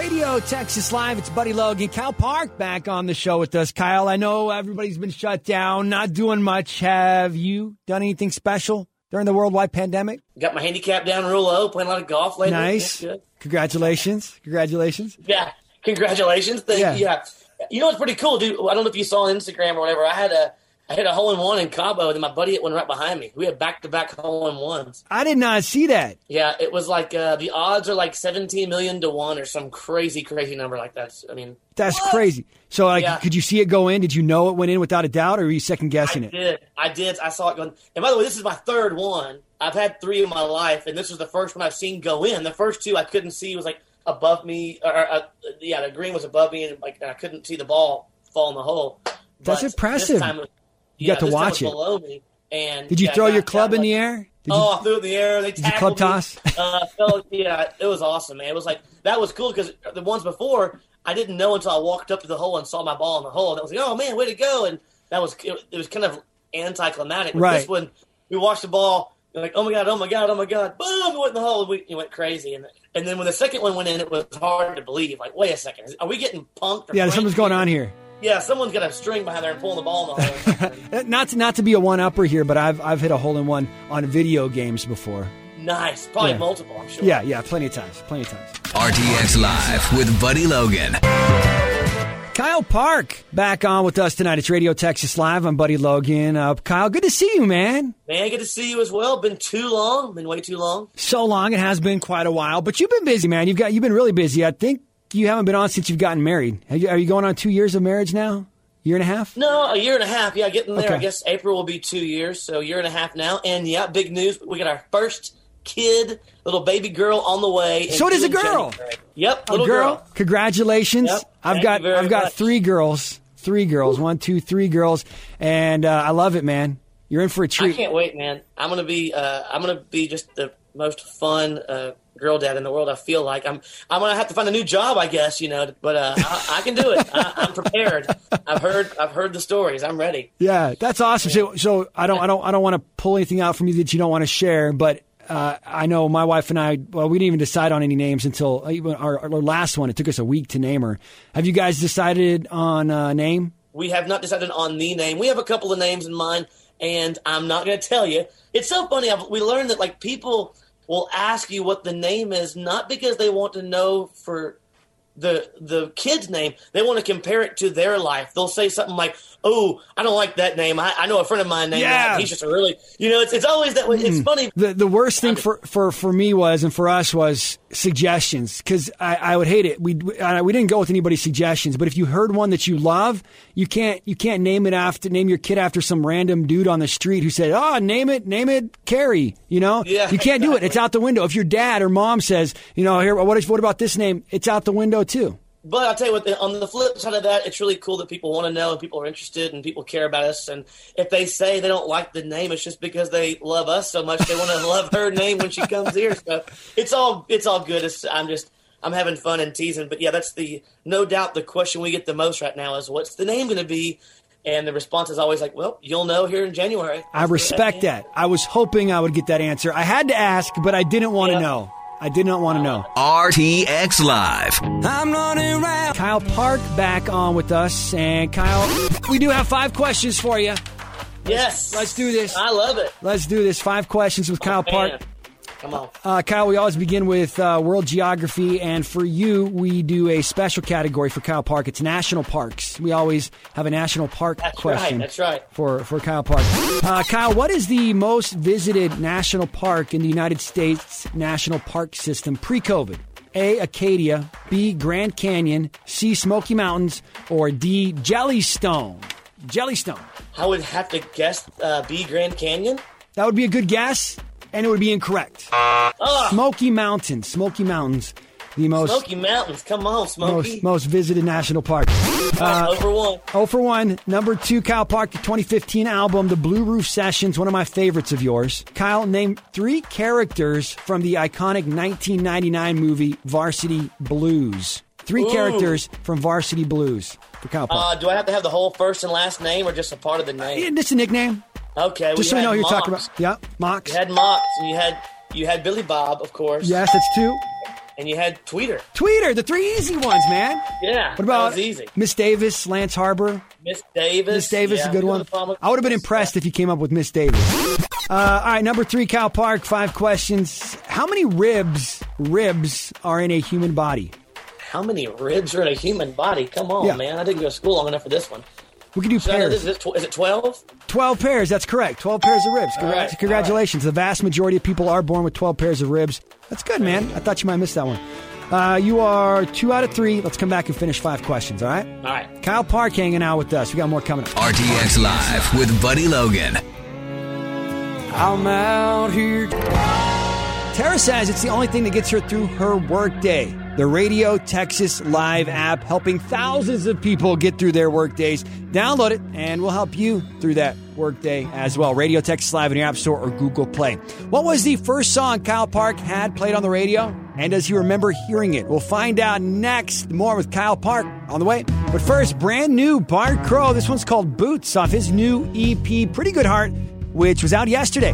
Radio, Texas Live. It's Buddy Logan. Kyle Park back on the show with us. Kyle, I know everybody's been shut down, not doing much. Have you done anything special during the worldwide pandemic? Got my handicap down real low, playing a lot of golf lately. Nice. Congratulations. Yeah, congratulations. Yeah. You know what's pretty cool, dude? I don't know if you saw on Instagram or whatever. I hit a hole-in-one in Cabo, and then my buddy hit one right behind me. We had back-to-back hole-in-ones. I did not see that. Yeah, it was like the odds are like 17 million to 1 or some crazy number like that. I mean, that's crazy. So, Could you see it go in? Did you know it went in without a doubt, or were you second-guessing it? I did. I saw it going. And by the way, this is my third one. I've had 3 in my life, and this was the first one I've seen go in. The first 2 I couldn't see. It was like above me. The green was above me, and I couldn't see the ball fall in the hole. That's impressive. This time you got to watch it. Below me, and did you throw your club in the air? I threw it in the air. They did you club toss? Yeah, it was awesome, man. It was like that was cool because the ones before I didn't know until I walked up to the hole and saw my ball in the hole. And I was like, "Oh man, way to go!" And that was it was kind of anticlimactic. Right. This one, we watched the ball. You're like, "Oh my god! Oh my god! Oh my god!" Boom! It went in the hole. And we went crazy. And then when the second one went in, it was hard to believe. Like, wait a second, are we getting punked? Yeah, something's going on here. Yeah, someone's got a string behind there and pulling the ball in the hole. Not to be a one-upper here, but I've hit a hole-in-one on video games before. Nice. Probably multiple, I'm sure. Yeah, plenty of times. RTX Live with Buddy Logan. Kyle Park back on with us tonight. It's Radio Texas Live. I'm Buddy Logan. Kyle, good to see you, man. Man, good to see you as well. Been too long. Been way too long. So long. It has been quite a while. But you've been busy, man. You've been really busy. I think you haven't been on since you've gotten married. Are you going on 2 years of marriage now? Year and a half? No, a year and a half. Yeah, getting there. Okay. I guess April will be 2 years, so a year and a half now. And yeah, big news. We got our first kid, little baby girl on the way. So it is a girl. January. Yep, little girl. Congratulations. Yep. I've got 3 girls. 3 girls. 1, 2, 3 girls. And I love it, man. You're in for a treat. I can't wait, man. I'm gonna be just the most fun girl dad in the world. I feel like I'm gonna have to find a new job, I guess, but I can do it. I'm prepared. I've heard the stories. I'm ready. Yeah, that's awesome. Yeah. So I don't want to pull anything out from you that you don't want to share, but I know my wife and I, we didn't even decide on any names until even our last one. It took us a week to name her. Have you guys decided on a name? We have not decided on the name. We have a couple of names in mind, and I'm not going to tell you. It's so funny. We learned that people will ask you what the name is, not because they want to know for the kid's name. They want to compare it to their life. They'll say something like, "Oh, I don't like that name. I know a friend of mine named that. He's just a really," it's always that way. It's funny. The worst thing for me was, and for us was suggestions, because I would hate it. We didn't go with anybody's suggestions, but if you heard one that you love, you can't name your kid after some random dude on the street who said, "Oh, name it Carrie." Yeah, you can't do it. It's out the window. If your dad or mom says, "Here, what about this name?" It's out the window too. But I'll tell you what, on the flip side of that, it's really cool that people want to know and people are interested and people care about us. And if they say they don't like the name, it's just because they love us so much. They want to love her name when she comes here. So it's all good. I'm having fun and teasing. But yeah, that's no doubt the question we get the most right now is, what's the name going to be? And the response is always like, well, you'll know here in January. I respect that. I was hoping I would get that answer. I had to ask, but I didn't want to know. I did not want to know. RTX Live. I'm running around. Kyle Park back on with us. And Kyle, we do have 5 questions for you. Yes. Let's do this. I love it. Let's do this. 5 questions with Kyle Park. Come on. Kyle, we always begin with world geography, and for you, we do a special category for Kyle Park. It's national parks. We always have a national park question. That's right. For Kyle Park. Kyle, what is the most visited national park in the United States national park system pre-COVID? A, Acadia, B, Grand Canyon, C, Smoky Mountains, or D, Jellystone? Jellystone. I would have to guess B, Grand Canyon. That would be a good guess. And it would be incorrect. Smoky Mountains. The most Smoky Mountains. Come on, Smoky. Most visited national park. Over 1. 0 for 1. Number 2, Kyle Park, the 2015 album, The Blue Roof Sessions, one of my favorites of yours. Kyle, name 3 characters from the iconic 1999 movie Varsity Blues. 3 characters from Varsity Blues for Kyle Park. Do I have to have the whole first and last name or just a part of the name? Just a nickname. Okay, just so you know who you're talking about. Yeah, Mox. You had Mox, and you had Billy Bob, of course. Yes, that's 2. and you had Tweeter. Tweeter, the three easy ones, man. Yeah, what about that was easy? Miss Davis, Lance Harbor? Miss Davis. Miss Davis, yeah, a good one. I would have been impressed if you came up with Miss Davis. All right, number 3, Kyle Park, 5 questions. How many ribs are in a human body? How many ribs are in a human body? Come on, man. I didn't go to school long enough for this one. We can do pairs. Is it 12? 12 pairs, that's correct. 12 pairs of ribs. Congratulations. All right. The vast majority of people are born with 12 pairs of ribs. That's good, man. I thought you might miss that one. You are 2 out of 3. Let's come back and finish 5 questions, all right? All right. Kyle Park hanging out with us. We got more coming up. RTX Live with Buddy Logan. I'm out here. Tara says it's the only thing that gets her through her workday. The Radio Texas Live app, helping thousands of people get through their workdays. Download it, and we'll help you through that workday as well. Radio Texas Live in your App Store or Google Play. What was the first song Kyle Park had played on the radio? And does he remember hearing it? We'll find out next. More with Kyle Park on the way. But first, brand new Bart Crow. This one's called Boots off his new EP, Pretty Good Heart, which was out yesterday.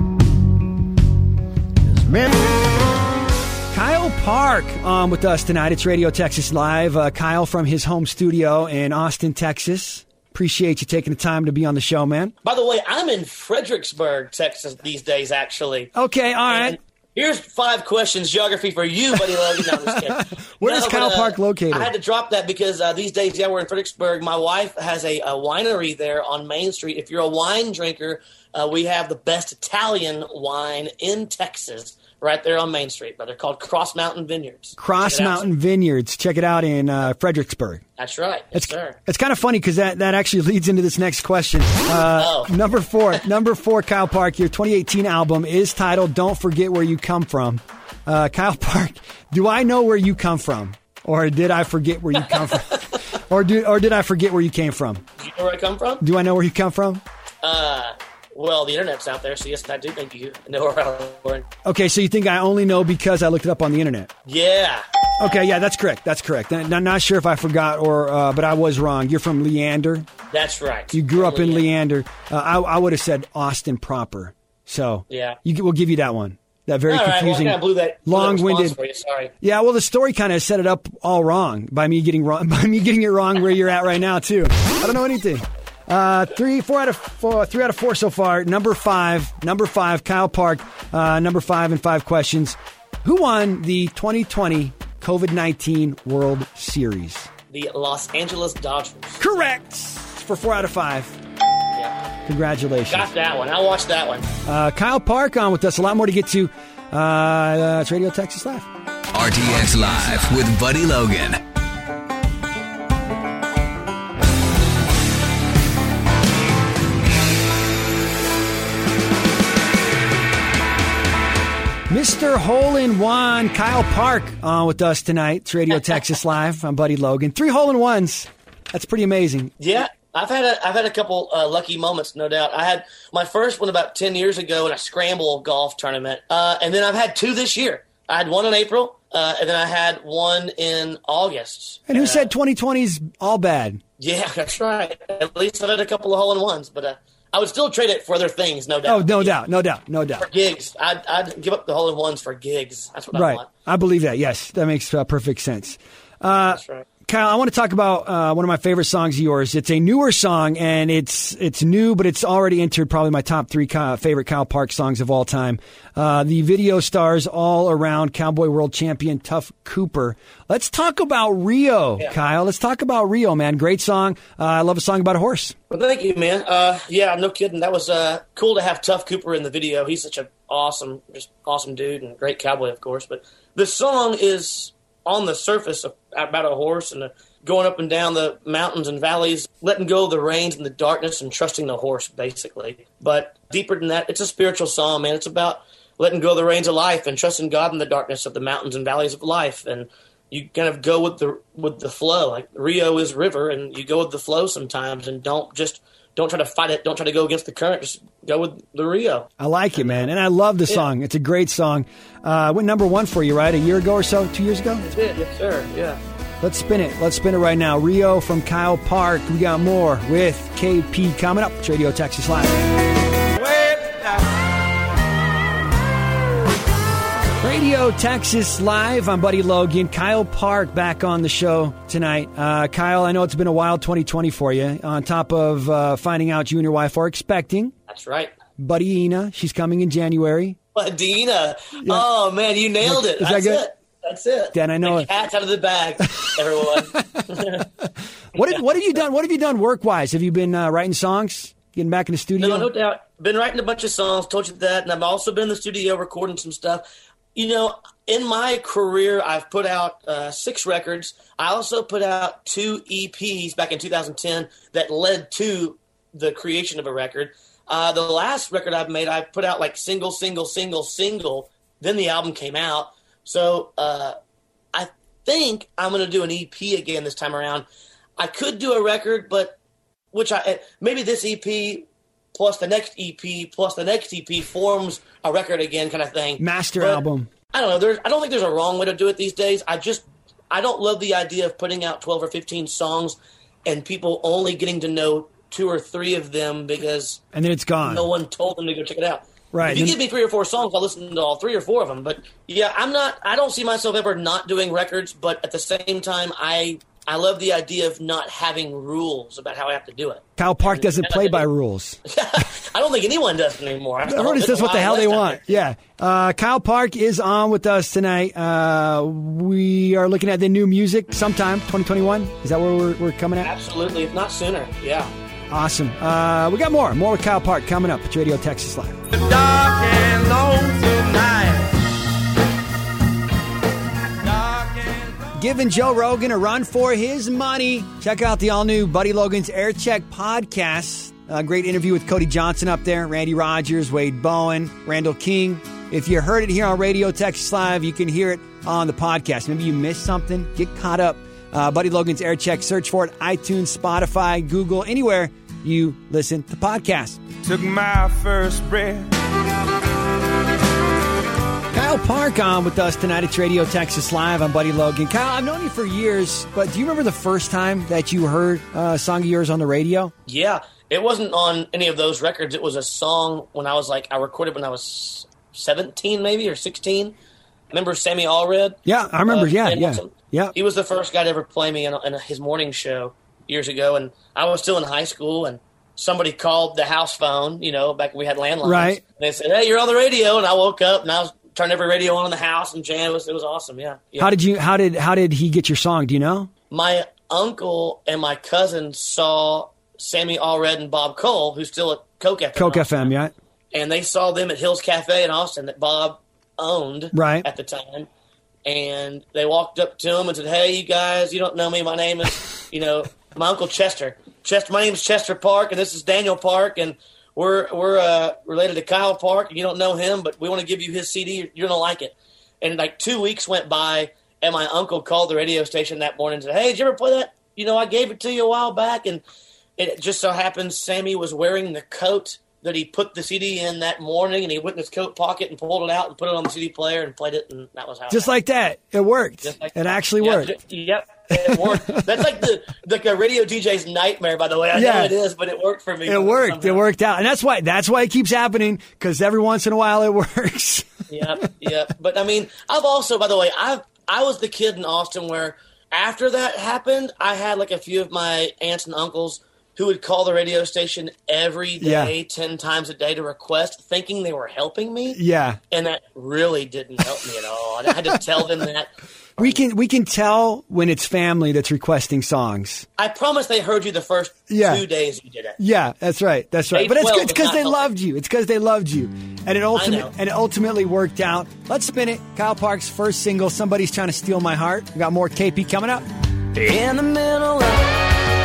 Kyle Park with us tonight. It's Radio Texas Live. Kyle from his home studio in Austin, Texas. Appreciate you taking the time to be on the show, man. By the way, I'm in Fredericksburg, Texas these days, actually. Okay, all right. And here's 5 questions, geography for you, Buddy Logan. No, I'm just kidding. Where is Kyle Park located? I had to drop that because these days, we're in Fredericksburg. My wife has a winery there on Main Street. If you're a wine drinker, we have the best Italian wine in Texas. Right there on Main Street, brother, called Cross Mountain Vineyards. Cross Mountain Vineyards. Check it out in Fredericksburg. That's right. Yes, sir. It's kind of funny because that actually leads into this next question. Number 4, Kyle Park, your 2018 album is titled Don't Forget Where You Come From. Kyle Park, do I know where you come from? Or did I forget where you come from? or did I forget where you came from? Do you know where I come from? Do I know where you come from? Well, the internet's out there, so yes, I do think you know where I was born. Okay, so you think I only know because I looked it up on the internet? Yeah. Okay, yeah, that's correct. I'm not sure if I forgot but I was wrong. You're from Leander? That's right. You grew up in Leander. I would have said Austin proper. So yeah, we'll give you that one. That very confusing, well, I blew that long-winded. For you. Sorry. Yeah, well, the story kind of set it up all wrong by me getting it wrong where you're at right now too. I don't know anything. 3 out of 4 so far. Number 5, Kyle Park. Number 5 and 5 questions. Who won the 2020 COVID-19 World Series? The Los Angeles Dodgers. Correct. For 4 out of 5. Yeah. Congratulations. Got that one. I watched that one. Kyle Park on with us. A lot more to get to. It's Radio Texas Live. RTX Live with Buddy Logan. Mr. Hole-in-One, Kyle Park on with us tonight. It's Radio Texas Live. I'm Buddy Logan. 3 hole-in-ones. That's pretty amazing. Yeah, I've had a couple lucky moments, no doubt. I had my first one about 10 years ago in a scramble golf tournament, and then I've had 2 this year. I had one in April, and then I had one in August. And who said 2020's all bad? Yeah, that's right. At least I had a couple of hole-in-ones, but I would still trade it for other things, no doubt. Oh, no doubt. For gigs. I'd give up the hole-in-ones for gigs. That's what I want. I believe that, yes. That makes perfect sense. That's right. Kyle, I want to talk about one of my favorite songs of yours. It's a newer song, and it's new, but it's already entered probably my top 3 favorite Kyle Park songs of all time. The video stars all around Cowboy World Champion Tuff Cooper. Let's talk about Rio, Kyle. Let's talk about Rio, man. Great song. I love a song about a horse. Well, thank you, man. Yeah, no kidding. That was cool to have Tuff Cooper in the video. He's such an awesome dude and great cowboy, of course. But the song is on the surface about a horse and going up and down the mountains and valleys, letting go of the reins in the darkness and trusting the horse, basically. But deeper than that, it's a spiritual song, man. It's about letting go of the reins of life and trusting God in the darkness of the mountains and valleys of life. And you kind of go with the flow. Like Rio is river, and you go with the flow sometimes, and don't try to fight it. Don't try to go against the current. Just go with the Rio. I like it, man. And I love the song. It's a great song. Went number 1 for you, right? A year ago or so? 2 years ago? That's it. Yes, sir. Yeah. Let's spin it. Let's spin it right now. Rio from Kyle Park. We got more with KP coming up. It's Radio Texas Live. Radio Radio Texas Live. I'm Buddy Logan. Kyle Park back on the show tonight. Kyle, I know it's been a wild 2020 for you. On top of finding out you and your wife are expecting. That's right. Buddy Ina, she's coming in January. Budina. Yeah. Oh, man, you nailed it. Is that good? That's it. Dan, I know the cat's out of the bag, everyone. What have you done? What have you done work-wise? Have you been writing songs? Getting back in the studio? No doubt. Been writing a bunch of songs, told you that, and I've also been in the studio recording some stuff. You know, in my career, I've put out 6 records. I also put out 2 EPs back in 2010 that led to the creation of a record. The last record I've made, I put out like single. Then the album came out. So I think I'm going to do an EP again this time around. I could do a record, but maybe this EP plus the next EP plus the next EP forms a record again, kind of thing. Master album. I don't know. I don't think there's a wrong way to do it these days. I don't love the idea of putting out 12 or 15 songs and people only getting to know 2 or 3 of them because and then it's gone. No one told them to go check it out. Right. If you give me 3 or 4 songs, I'll listen to all 3 or 4 of them. But yeah, I don't see myself ever not doing records, but at the same time, I love the idea of not having rules about how I have to do it. Kyle Park doesn't play by rules. I don't think anyone does anymore. Everyone just does what the hell they want. Yeah. Kyle Park is on with us tonight. We are looking at the new music sometime, 2021. Is that where we're coming at? Absolutely, if not sooner. Yeah. Awesome. We got more with Kyle Park coming up at Radio Texas Live. Dark and lonesome night. Giving Joe Rogan a run for his money. Check out the all-new Buddy Logan's Air Check podcast. A great interview with Cody Johnson up there, Randy Rogers, Wade Bowen, Randall King. If you heard it here on Radio Texas Live, you can hear it on the podcast. Maybe you missed something. Get caught up. Buddy Logan's Air Check. Search for it. iTunes, Spotify, Google, anywhere you listen to podcasts. Took my first breath. Kyle Park on with us tonight. It's Radio Texas Live. I'm Buddy Logan. Kyle, I've known you for years, but do you remember the first time that you heard a song of yours on the radio? Yeah, it wasn't on any of those records. It was a song when I recorded when I was 17 maybe or 16. Remember Sammy Allred? Yeah, I remember. Yeah. He was the first guy to ever play me in his morning show years ago, and I was still in high school, and somebody called the house phone, back when we had landlines. Right. And they said, "Hey, you're on the radio," and I woke up, and I was turned every radio on in the house and jammed. It was awesome, yeah. How did he get your song? Do you know? My uncle and my cousin saw Sammy Allred and Bob Cole, who's still at Coke FM. Coke FM, yeah. And they saw them at Hill's Cafe in Austin that Bob owned at the time. And they walked up to him and said, "Hey, you guys, you don't know me. My name is, my Uncle Chester. My name is Chester Park, and this is Daniel Park, and we're related to Kyle Park, and you don't know him, but we want to give you his CD. You're going to like it." And like 2 weeks went by, and my uncle called the radio station that morning and said, "Hey, did you ever play that? I gave it to you a while back." And it just so happens Sammy was wearing the coat that he put the CD in that morning, and he went in his coat pocket and pulled it out and put it on the CD player and played it, and that was how. Just like that, it worked. It actually worked. Yep, it worked. That's like a radio DJ's nightmare, by the way. I know it is, but it worked for me. It worked. Somehow. It worked out, and that's why it keeps happening, because every once in a while it works. Yep. But I mean, I've also, by the way, I was the kid in Austin where after that happened, I had like a few of my aunts and uncles who would call the radio station every day, 10 times a day to request, thinking they were helping me. Yeah. And that really didn't help me at all. I had to tell them that. We can tell when it's family that's requesting songs. I promise they heard you the first 2 days you did it. Yeah, that's right. But it's because they loved you. It's because they loved you. And it ultimately worked out. Let's spin it. Kyle Park's first single, Somebody's Trying to Steal My Heart. We got more KP coming up. In the middle of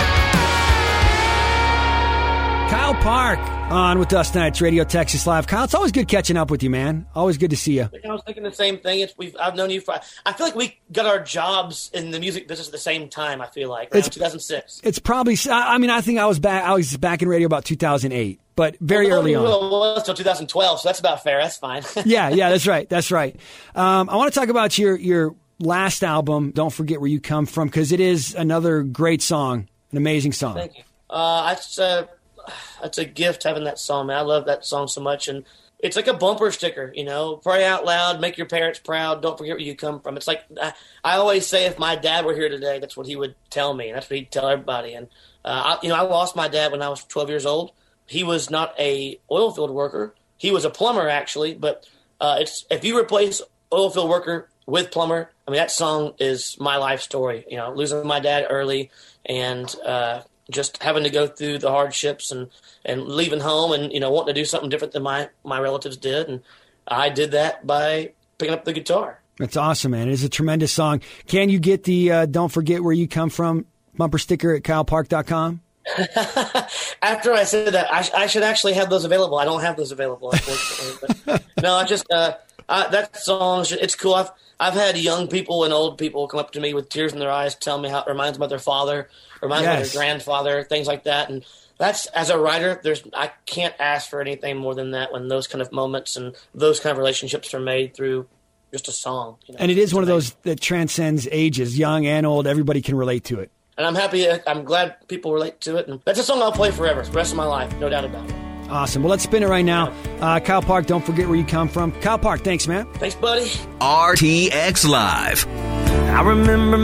Kyle Park on with us tonight. It's Radio Texas Live. Kyle, it's always good catching up with you, man. Always good to see you. I was thinking the same thing. I've known you I feel like we got our jobs in the music business at the same time. I feel like around 2006. It's probably. I think I was back in radio about 2008, but very early on. Well, it was until 2012, so that's about fair. That's fine. Yeah, that's right. I want to talk about your last album, Don't Forget Where You Come From, because it is another great song, an amazing song. Thank you. It's a gift having that song, man. I love that song so much, and it's like a bumper sticker, pray out loud, make your parents proud, don't forget where you come from. It's like, I always say if my dad were here today, that's what he would tell me, and that's what he'd tell everybody. And, I lost my dad when I was 12 years old. He was not a oil field worker. He was a plumber, actually, but if you replace oil field worker with plumber, I mean, that song is my life story, losing my dad early and just having to go through the hardships and leaving home and, wanting to do something different than my relatives did. And I did that by picking up the guitar. That's awesome, man. It is a tremendous song. Can you get the Don't Forget Where You Come From bumper sticker at kylepark.com? After I said that, I should actually have those available. I don't have those available, unfortunately. But, no, I just that song, it's cool. I've had young people and old people come up to me with tears in their eyes, tell me how it reminds them of their father, reminds them of their grandfather, things like that. And that's, as a writer, I can't ask for anything more than that when those kind of moments and those kind of relationships are made through just a song. And it is one of those that transcends ages, young and old. Everybody can relate to it. And I'm glad people relate to it. And that's a song I'll play forever, the rest of my life, no doubt about it. Awesome. Well, let's spin it right now. Kyle Park, Don't Forget Where You Come From. Kyle Park, thanks, man. Thanks, buddy. RTX Live. I remember